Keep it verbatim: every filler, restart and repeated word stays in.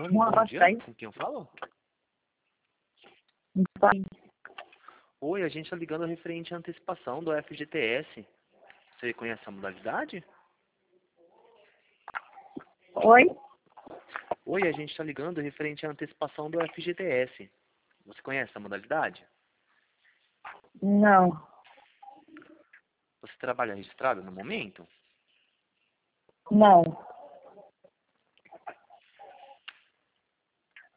nome, Uma bom dia. bastante. Com quem eu falo? Sim. Oi, a gente está ligando referente à antecipação do F G T S. Você conhece a modalidade? Oi? Oi, a gente está ligando referente à antecipação do F G T S. Você conhece a modalidade? Não. Você trabalha registrado no momento? Não.